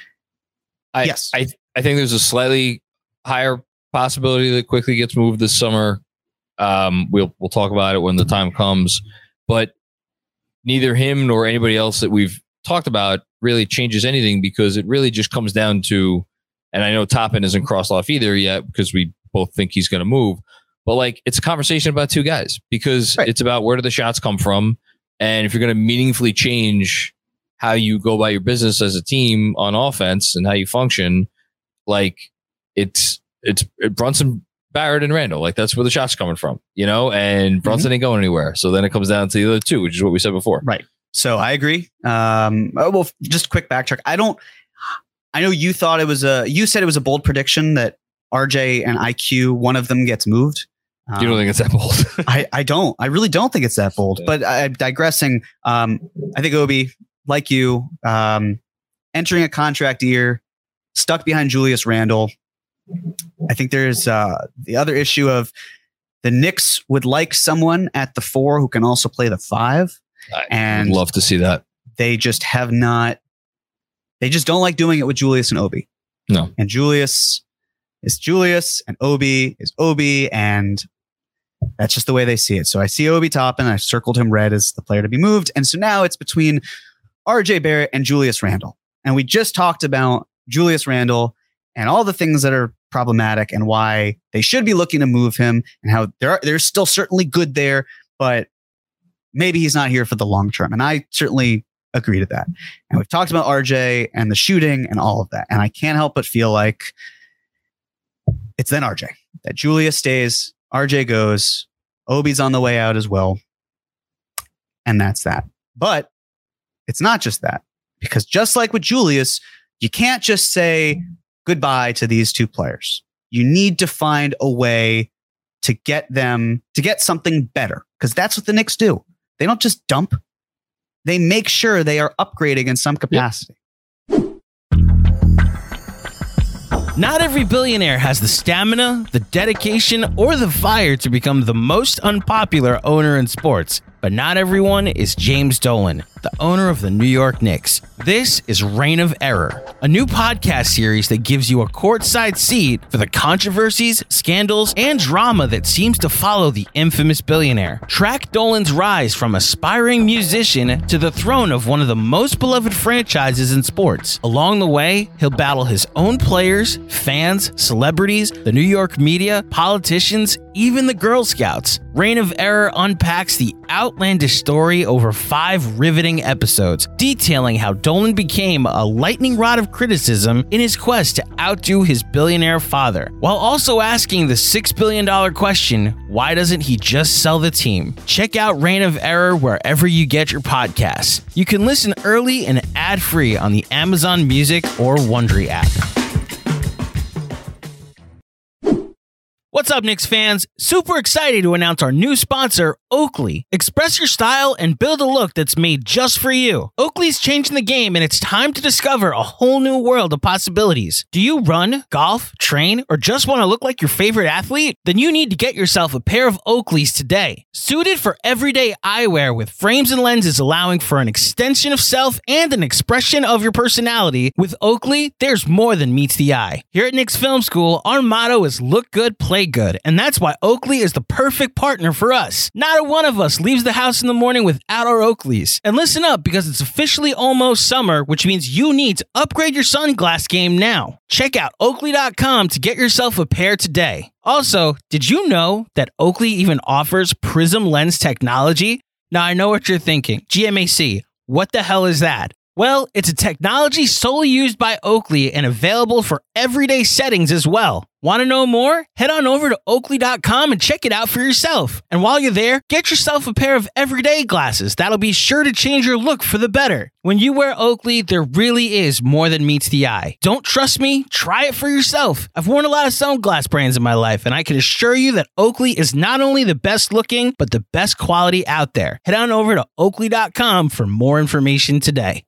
Yes. I think there's a slightly higher possibility that Quickley gets moved this summer. We'll talk about it when the time comes. But neither him nor anybody else that we've talked about really changes anything, because it really just comes down to, and I know Toppin isn't crossed off either yet because we both think he's going to move, but like it's a conversation about 2 guys, because it's about where do the shots come from. And if you're going to meaningfully change how you go about your business as a team on offense and how you function, like it's Brunson, Barrett, and Randall. Like that's where the shots are coming from, and Brunson ain't going anywhere. So then it comes down to the other 2, which is what we said before. Right. So I agree. Well, just a quick backtrack. I know you thought you said it was a bold prediction that RJ and IQ, one of them gets moved. You don't think it's that bold? I don't. I really don't think it's that bold. But I'm digressing. I think Obi, like you, entering a contract year, stuck behind Julius Randle. I think there's the other issue of the Knicks would like someone at the 4 who can also play the 5. I'd love to see that. They just have not. They just don't like doing it with Julius and Obi. No. And Julius is Julius and Obi is Obi. And that's just the way they see it. So I see Obi Toppin. I circled him red as the player to be moved. And so now it's between RJ Barrett and Julius Randle. And we just talked about Julius Randle and all the things that are problematic and why they should be looking to move him, and how there's still certainly good there, but maybe he's not here for the long term. And I certainly agree to that. And we've talked about RJ and the shooting and all of that. And I can't help but feel like it's then RJ. That Julius stays, RJ goes, Obi's on the way out as well. And that's that. But it's not just that. Because just like with Julius, you can't just say goodbye to these 2 players. You need to find a way to get them to get something better. Because that's what the Knicks do. They don't just dump. They make sure they are upgrading in some capacity. Not every billionaire has the stamina, the dedication, or the fire to become the most unpopular owner in sports. But not everyone is James Dolan, the owner of the New York Knicks. This is Reign of Error, a new podcast series that gives you a courtside seat for the controversies, scandals, and drama that seems to follow the infamous billionaire. Track Dolan's rise from aspiring musician to the throne of one of the most beloved franchises in sports. Along the way, he'll battle his own players, fans, celebrities, the New York media, politicians, even the Girl Scouts. Reign of Error unpacks the out outlandish story over 5 riveting episodes, detailing how Dolan became a lightning rod of criticism in his quest to outdo his billionaire father, while also asking the $6 billion question, why doesn't he just sell the team? Check out Reign of Error wherever you get your podcasts. You can listen early and ad-free on the Amazon Music or Wondery app. What's up, Knicks fans? Super excited to announce our new sponsor, Oakley. Express your style and build a look that's made just for you. Oakley's changing the game, and it's time to discover a whole new world of possibilities. Do you run, golf, train, or just want to look like your favorite athlete? Then you need to get yourself a pair of Oakleys today. Suited for everyday eyewear with frames and lenses allowing for an extension of self and an expression of your personality, with Oakley, there's more than meets the eye. Here at Knicks Film School, our motto is look good, play good, and that's why Oakley is the perfect partner for us. Not a one of us leaves the house in the morning without our Oakleys. And listen up, because it's officially almost summer, which means you need to upgrade your sunglass game now. Check out Oakley.com to get yourself a pair today. Also, did you know that Oakley even offers Prism Lens technology? Now I know what you're thinking. GMAC, what the hell is that? Well, it's a technology solely used by Oakley and available for everyday settings as well. Want to know more? Head on over to Oakley.com and check it out for yourself. And while you're there, get yourself a pair of everyday glasses. That'll be sure to change your look for the better. When you wear Oakley, there really is more than meets the eye. Don't trust me? Try it for yourself. I've worn a lot of sunglass brands in my life, and I can assure you that Oakley is not only the best looking, but the best quality out there. Head on over to Oakley.com for more information today.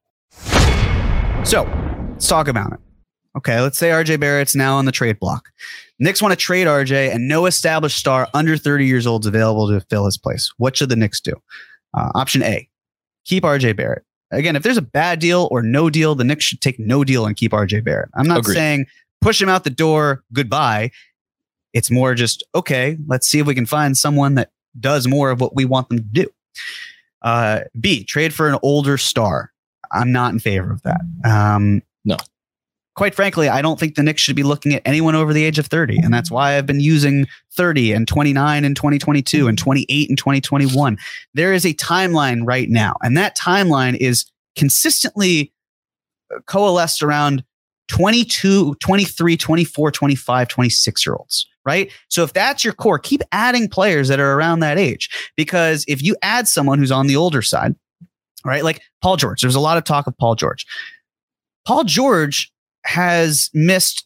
So let's talk about it. Okay, let's say RJ Barrett's now on the trade block. Knicks want to trade RJ, and no established star under 30 years old is available to fill his place. What should the Knicks do? Option A, keep RJ Barrett. Again, if there's a bad deal or no deal, the Knicks should take no deal and keep RJ Barrett. I'm not saying push him out the door, goodbye. It's more just, okay, let's see if we can find someone that does more of what we want them to do. B, trade for an older star. I'm not in favor of that. No. Quite frankly, I don't think the Knicks should be looking at anyone over the age of 30. And that's why I've been using 30 and 29 in 2022 and 28 in 2021. There is a timeline right now. And that timeline is consistently coalesced around 22, 23, 24, 25, 26-year-olds. Right? So if that's your core, keep adding players that are around that age. Because if you add someone who's on the older side, right? Like Paul George. There's a lot of talk of Paul George. Paul George has missed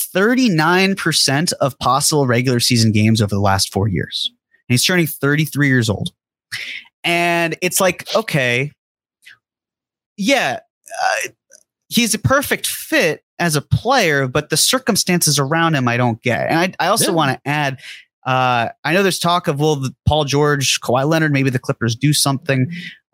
39% of possible regular season games over the last 4 years. And he's turning 33 years old. And it's like, okay, yeah, he's a perfect fit as a player, but the circumstances around him I don't get. And I also want to add, I know there's talk of, well, Paul George, Kawhi Leonard, maybe the Clippers do something.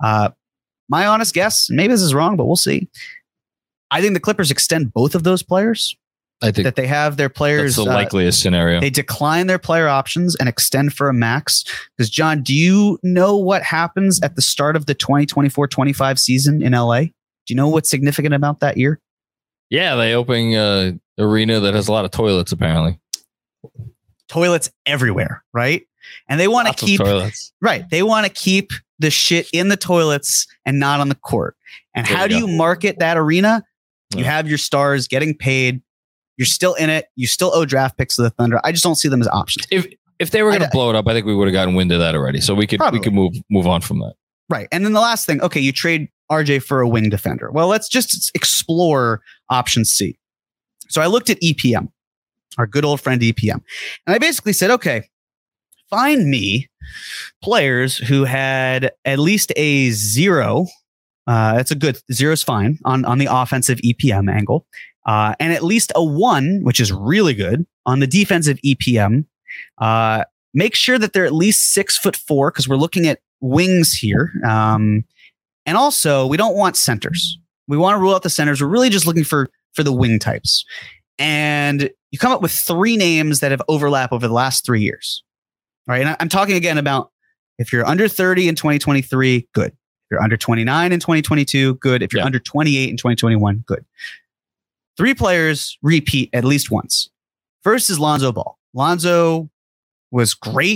My honest guess, maybe this is wrong, but we'll see. I think the Clippers extend both of those players. I think that they have their players. That's the likeliest scenario. They decline their player options and extend for a max. Because, John, do you know what happens at the start of the 2024-25 season in LA? Do you know what's significant about that year? Yeah, they open an arena that has a lot of toilets, apparently. Toilets everywhere, right? And they want to keep toilets. Right. They want to keep the shit in the toilets and not on the court. And how do you market that arena? You have your stars getting paid. You're still in it. You still owe draft picks to the Thunder. I just don't see them as options. If they were going to blow it up, I think we would have gotten wind of that already. So we could move on from that. Right. And then the last thing, okay, you trade RJ for a wing defender. Well, let's just explore option C. So I looked at EPM, our good old friend EPM. And I basically said, okay, find me players who had at least a 0. That's a good 0 is fine on the offensive EPM angle. And at least a 1, which is really good on the defensive EPM. Make sure that they're at least 6'4", because we're looking at wings here. And also, we don't want centers. We want to rule out the centers. We're really just looking for the wing types. And you come up with 3 names that have overlap over the last 3 years. All right. And I'm talking again about if you're under 30 in 2023, good. If you're under 29 in 2022, good. If you're under 28 in 2021, good. 3 players repeat at least once. First is Lonzo Ball. Lonzo was great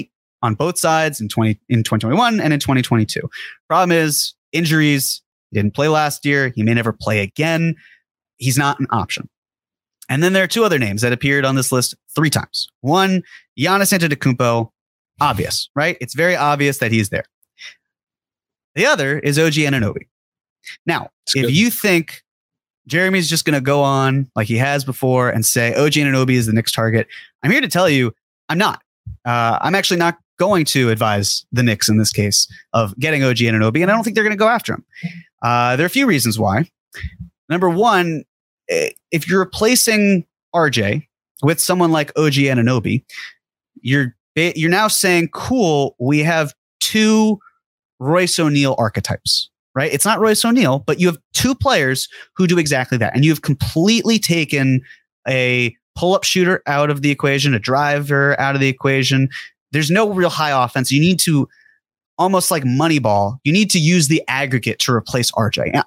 on both sides in 2021 and in 2022. Problem is injuries. He didn't play last year. He may never play again. He's not an option. And then there are two other names that appeared on this list 3 times. One, Giannis Antetokounmpo, obvious, right? It's very obvious that he's there. The other is OG Anunoby. Now, if you think Jeremy's just going to go on like he has before and say OG Anunoby is the Knicks target, I'm here to tell you I'm not. I'm actually not going to advise the Knicks in this case of getting OG Anunoby, and I don't think they're going to go after him. There are a few reasons why. Number one, if you're replacing RJ with someone like OG Anunoby, you're now saying, cool, we have 2 Royce O'Neal archetypes, right? It's not Royce O'Neal, but you have 2 players who do exactly that. And you've completely taken a pull-up shooter out of the equation, a driver out of the equation. There's no real high offense. You need to, almost like Moneyball, you need to use the aggregate to replace RJ. And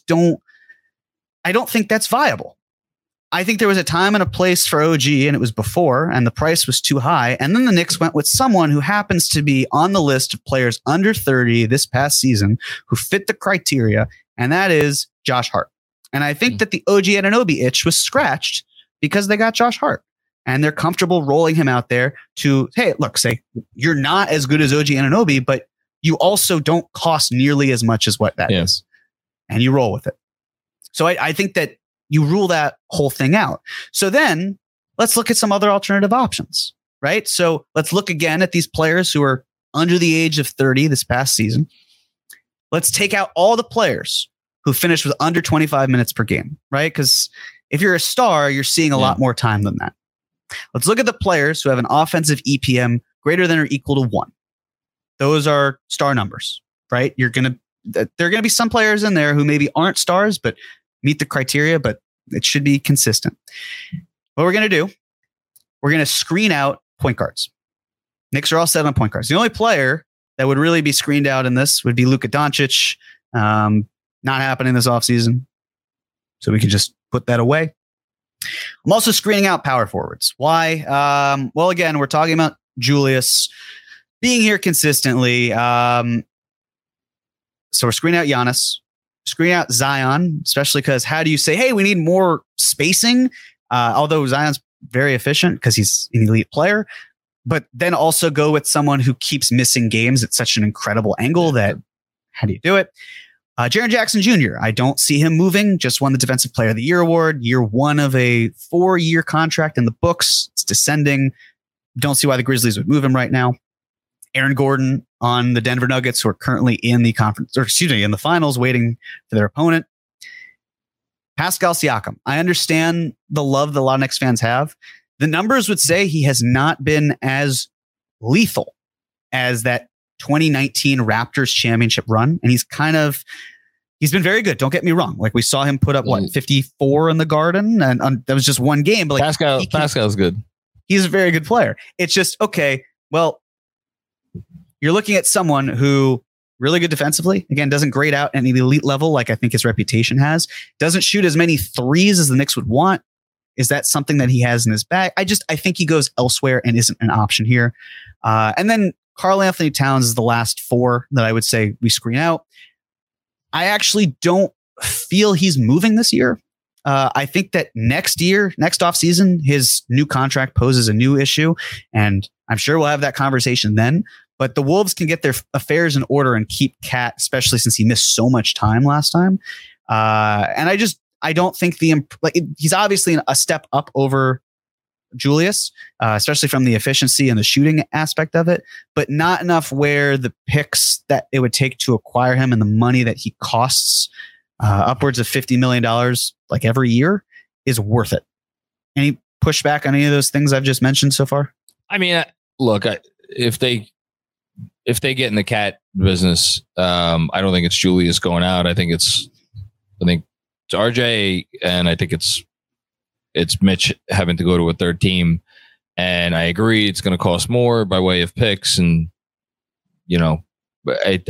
I don't think that's viable. I think there was a time and a place for OG, and it was before, and the price was too high. And then the Knicks went with someone who happens to be on the list of players under 30 this past season who fit the criteria, and that is Josh Hart. And I think that the OG Anunoby itch was scratched because they got Josh Hart. And they're comfortable rolling him out there to, hey, look, say, you're not as good as OG Anunoby, but you also don't cost nearly as much as what that is. And you roll with it. So I think that you rule that whole thing out. So then let's look at some other alternative options, right? So let's look again at these players who are under the age of 30 this past season. Let's take out all the players who finished with under 25 minutes per game, right? Because if you're a star, you're seeing a lot more time than that. Let's look at the players who have an offensive EPM greater than or equal to 1. Those are star numbers, right? There are going to be some players in there who maybe aren't stars, but meet the criteria, but it should be consistent. What we're going to do, we're going to screen out point guards. Knicks are all set on point guards. The only player that would really be screened out in this would be Luka Doncic. Not happening this offseason. So we can just put that away. I'm also screening out power forwards. Why? Well, again, we're talking about Julius being here consistently. So we're screening out Giannis, screening out Zion, especially because how do you say, hey, we need more spacing? Although Zion's very efficient because he's an elite player, but then also go with someone who keeps missing games at such an incredible angle that how do you do it? Jaren Jackson Jr., I don't see him moving. Just won the Defensive Player of the Year award. Year 1 of a 4-year contract in the books. It's descending. Don't see why the Grizzlies would move him right now. Aaron Gordon on the Denver Nuggets, who are currently in the in the finals, waiting for their opponent. Pascal Siakam. I understand the love that a lot of Knicks fans have. The numbers would say he has not been as lethal as that 2019 Raptors championship run. And he's been very good. Don't get me wrong. Like we saw him put up 54 in the Garden, and that was just one game. But like Pascal's good. He's a very good player. It's just, okay, well, you're looking at someone who really good defensively. Again, doesn't grade out at the elite level like I think his reputation has. Doesn't shoot as many threes as the Knicks would want. Is that something that he has in his bag? I think he goes elsewhere and isn't an option here. And then Karl Anthony Towns is the last 4 that I would say we screen out. I actually don't feel he's moving this year. I think that next offseason, his new contract poses a new issue, and I'm sure we'll have that conversation then. But the Wolves can get their affairs in order and keep Cat, especially since he missed so much time last time. And I don't think he's obviously a step up over Julius, especially from the efficiency and the shooting aspect of it, but not enough where the picks that it would take to acquire him and the money that he costs, upwards of $50 million like every year, is worth it. Any pushback on any of those things I've just mentioned so far? I mean, look, if they get in the Cat business, I don't think it's Julius going out. I think it's RJ, and I think it's Mitch having to go to a third team. And I agree it's going to cost more by way of picks. And, it's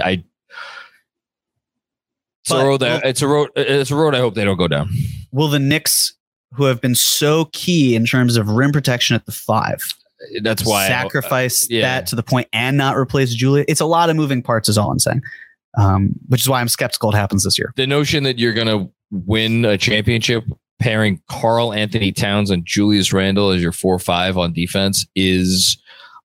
a road I hope they don't go down. Will the Knicks, who have been so key in terms of rim protection at the 5, That's why sacrifice that to the point and not replace Julius. It's a lot of moving parts is all I'm saying. Which is why I'm skeptical it happens this year. The notion that you're going to win a championship pairing Karl Anthony Towns and Julius Randle as your 4-5 on defense is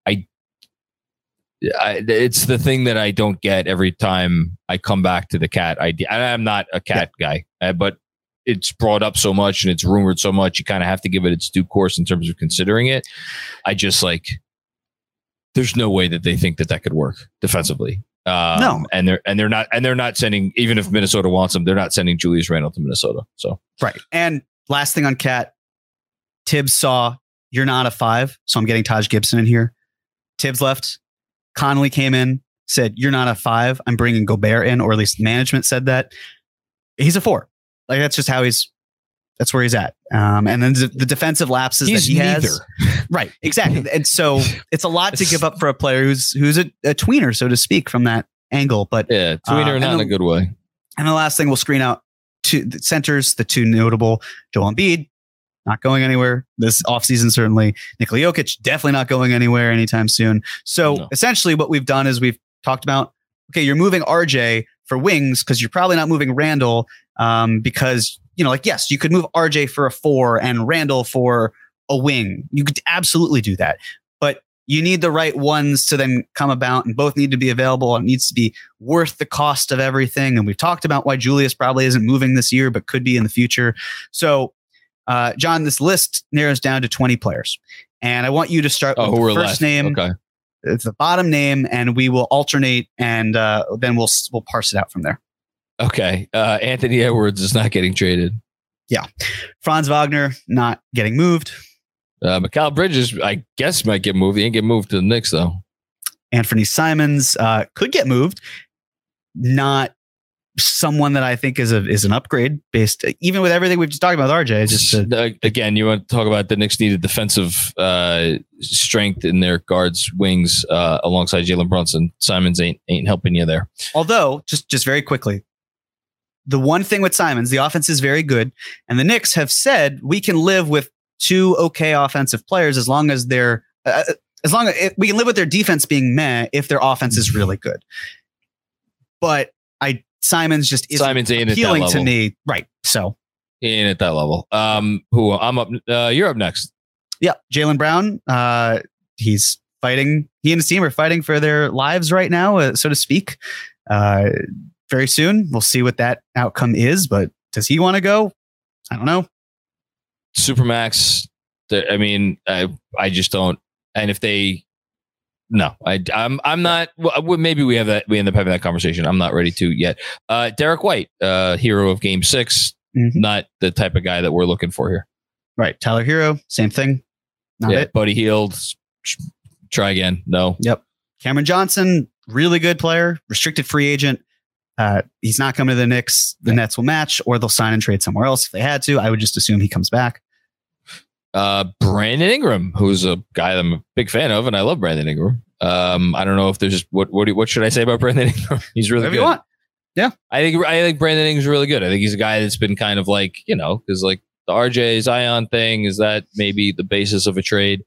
it's the thing that I don't get every time I come back to the Cat idea. I'm not a Cat guy, but it's brought up so much and it's rumored so much. You kind of have to give it its due course in terms of considering it. I just there's no way that they think that could work defensively. No, and they're not sending, even if Minnesota wants them, they're not sending Julius Randle to Minnesota. So right. And last thing on Cat, Tibbs saw you're not a 5, so I'm getting Taj Gibson in here. Tibbs left. Connolly came in, said you're not a 5. I'm bringing Gobert in, or at least management said that. He's a 4. Like that's just how that's where he's at. And then the defensive lapses that he has. Right, exactly. And so it's a lot to give up for a player who's a tweener, so to speak, from that angle. But yeah, tweener not in a good way. And the last thing, we'll screen out the centers, the two notable, Joel Embiid, not going anywhere this offseason, certainly. Nikola Jokic, definitely not going anywhere anytime soon. So essentially what we've done is we've talked about, okay, you're moving RJ for wings because you're probably not moving Randle because, yes, you could move RJ for a 4 and Randle for a wing. You could absolutely do that. But you need the right ones to then come about, and both need to be available. It needs to be worth the cost of everything. And we've talked about why Julius probably isn't moving this year, but could be in the future. So, John, this list narrows down to 20 players. And I want you to start with the first name. Okay. It's the bottom name, and we will alternate, and then we'll parse it out from there. Okay. Anthony Edwards is not getting traded. Yeah. Franz Wagner not getting moved. Mikal Bridges, I guess, might get moved. He ain't get moved to the Knicks, though. Anthony Simons could get moved. Not someone that I think is an upgrade based, even with everything we've just talked about with RJ. Just again, you want to talk about the Knicks needed defensive strength in their guards wings alongside Jalen Brunson. Simons ain't helping you there. Although, just very quickly, the one thing with Simons, the offense is very good, and the Knicks have said we can live with 2 okay offensive players as long as they're we can live with their defense being meh if their offense is really good. But Simons just isn't appealing to me. Right. So he ain't at that level. Who I'm up. You're up next. Yeah. Jaylen Brown. He's fighting. He and his team are fighting for their lives right now, so to speak. Very soon we'll see what that outcome is, but does he want to go? I don't know. Supermax. I mean, I just don't. And if they, no, I'm not. Well, maybe we end up having that conversation. I'm not ready to yet. Derek White, hero of Game 6, not the type of guy that we're looking for here. Right, Tyler Hero, same thing. Not it. Buddy Hield, try again. No. Yep. Cameron Johnson, really good player, restricted free agent. He's not coming to the Knicks. The Nets will match, or they'll sign and trade somewhere else if they had to. I would just assume he comes back. Brandon Ingram, who's a guy that I'm a big fan of, and I love Brandon Ingram. I don't know if there's just what should I say about Brandon Ingram? He's really good. You want. Yeah, I think Brandon Ingram's really good. I think he's a guy that's been kind of because the RJ Zion thing is that maybe the basis of a trade.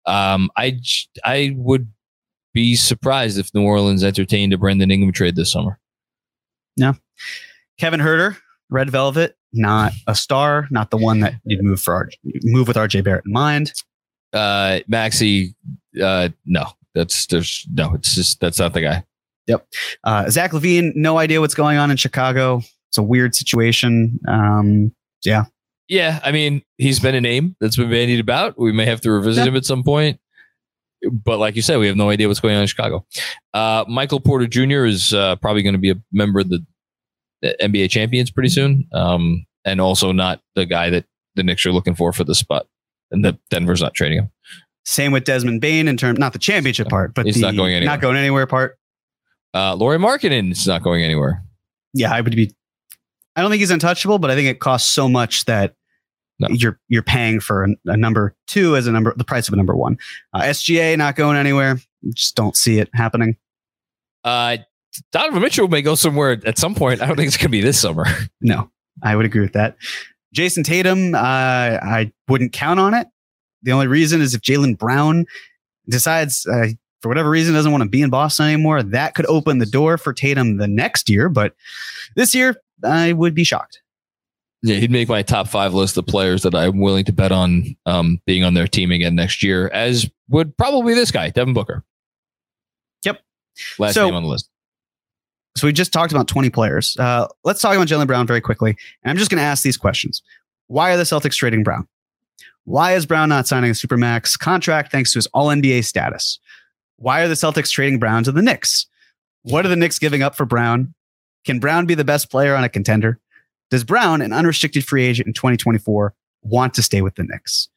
I would be surprised if New Orleans entertained a Brandon Ingram trade this summer. No. Kevin Huerter, Red Velvet, not a star, not the one that you'd move with RJ Barrett in mind. Maxey, no. That's not the guy. Yep. Zach LaVine, no idea what's going on in Chicago. It's a weird situation. Yeah. Yeah. I mean, he's been a name that's been bandied about. We may have to revisit him at some point. But like you said, we have no idea what's going on in Chicago. Michael Porter Jr. is probably going to be a member of the NBA champions pretty soon. And also not the guy that the Knicks are looking for the spot. And that Denver's not trading him. Same with Desmond Bane in terms, not the championship part, but he's not going anywhere part. Lauri Markkanen is not going anywhere. Yeah, I don't think he's untouchable, but I think it costs so much that you're paying for a number 2 as the price of a number 1. SGA not going anywhere. Just don't see it happening. Donovan Mitchell may go somewhere at some point. I don't think it's going to be this summer. No, I would agree with that. Jason Tatum, I wouldn't count on it. The only reason is if Jaylen Brown decides for whatever reason doesn't want to be in Boston anymore, that could open the door for Tatum the next year. But this year, I would be shocked. Yeah, he'd make my top 5 list of players that I'm willing to bet on being on their team again next year, as would probably this guy, Devin Booker. Yep. Last name on the list. So we just talked about 20 players. Let's talk about Jaylen Brown very quickly. And I'm just going to ask these questions. Why are the Celtics trading Brown? Why is Brown not signing a Supermax contract thanks to his All-NBA status? Why are the Celtics trading Brown to the Knicks? What are the Knicks giving up for Brown? Can Brown be the best player on a contender? Does Brown, an unrestricted free agent in 2024, want to stay with the Knicks?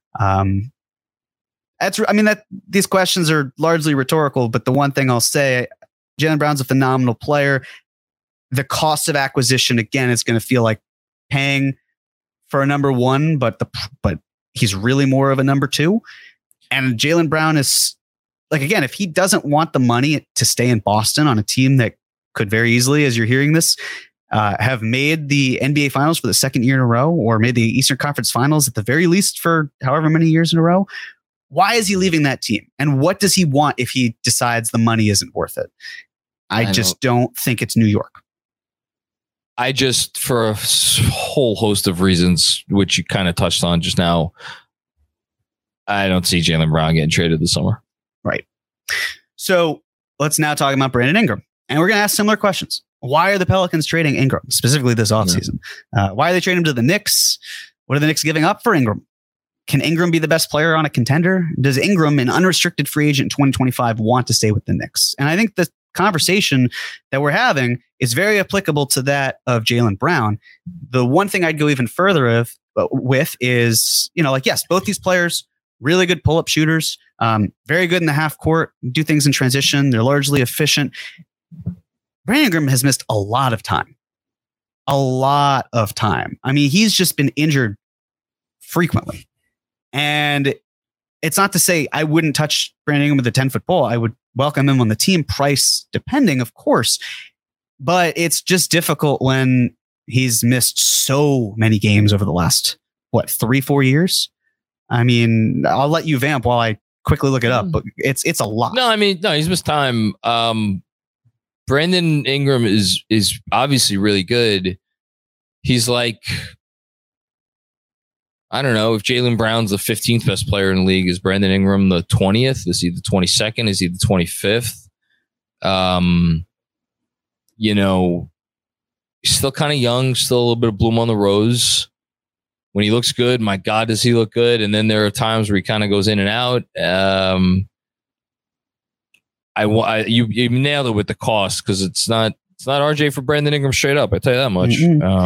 These questions are largely rhetorical, but the one thing I'll say, Jaylen Brown's a phenomenal player. The cost of acquisition, again, is going to feel like paying for a number one, but he's really more of a number two. And Jaylen Brown is, like, again, if he doesn't want the money to stay in Boston on a team that could very easily, as you're hearing this, have made the NBA Finals for the second year in a row, or made the Eastern Conference Finals at the very least for however many years in a row, why is he leaving that team? And what does he want if he decides the money isn't worth it? I just don't think it's New York. For a whole host of reasons, which you kind of touched on just now, I don't see Jaylen Brown getting traded this summer. Right. So let's now talk about Brandon Ingram. And we're going to ask similar questions. Why are the Pelicans trading Ingram, specifically this offseason? Why are they trading him to the Knicks? What are the Knicks giving up for Ingram? Can Ingram be the best player on a contender? Does Ingram, an unrestricted free agent in 2025, want to stay with the Knicks? And I think the conversation that we're having is very applicable to that of Jaylen Brown. The one thing I'd go even further with is, yes, both these players, really good pull-up shooters, very good in the half court, do things in transition. They're largely efficient. Brandon Ingram has missed a lot of time. I mean, he's just been injured frequently. And it's not to say I wouldn't touch Brandon Ingram with a 10-foot pole. I would welcome him on the team, price depending, of course. But it's just difficult when he's missed so many games over the last, 3-4 years? I mean, I'll let you vamp while I quickly look it up, but it's a lot. No, he's missed time. Brandon Ingram is obviously really good. He's like, I don't know, if Jaylen Brown's the 15th best player in the league, is Brandon Ingram the 20th? Is he the 22nd? Is he the 25th? He's still kind of young, still a little bit of bloom on the rose. When he looks good, my God, does he look good? And then there are times where he kind of goes in and out. You nailed it with the cost, because it's not RJ for Brandon Ingram straight up. I tell you that much.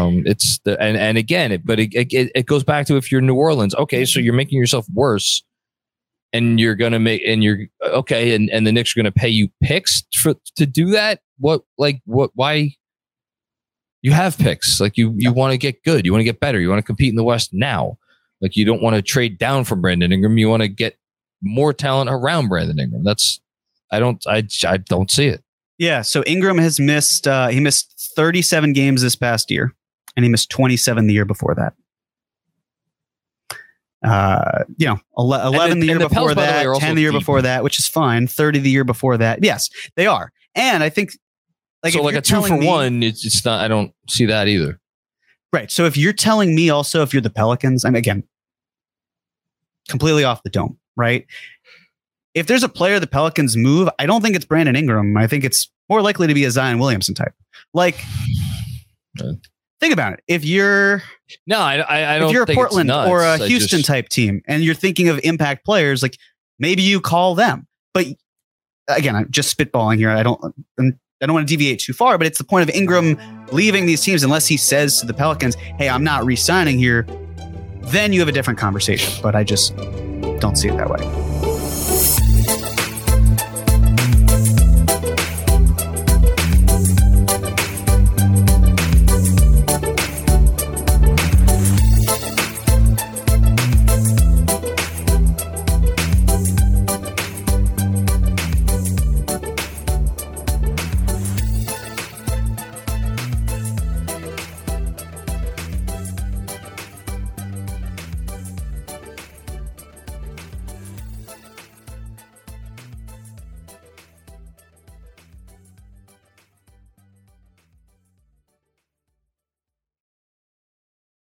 Mm-hmm. It goes back to, if you're New Orleans, okay, so you're making yourself worse, and you're gonna and the Knicks are gonna pay you picks to do that. Why? You have picks. Like you want to get good. You want to get better. You want to compete in the West now. Like, you don't want to trade down from Brandon Ingram. You want to get more talent around Brandon Ingram. I don't see it. Yeah. So Ingram has missed 37 games this past year, and he missed 27 the year before that. 11 the year before that, 10 the year before that, which is fine. 30 the year before that. Yes, they are. And I think, a 2-for-1, it's not, I don't see that either. Right. So if you're telling me also, if you're the Pelicans, I'm, again, completely off the dome, right? If there's a player the Pelicans move, I don't think it's Brandon Ingram. I think it's more likely to be a Zion Williamson type. Like, think about it. If you're I don't. If you're a think Portland or a Houston type team, and you're thinking of impact players, like, maybe you call them. But again, I'm just spitballing here. I don't want to deviate too far, but it's the point of Ingram leaving these teams, unless he says to the Pelicans, "Hey, I'm not re-signing here." Then you have a different conversation. But I just don't see it that way.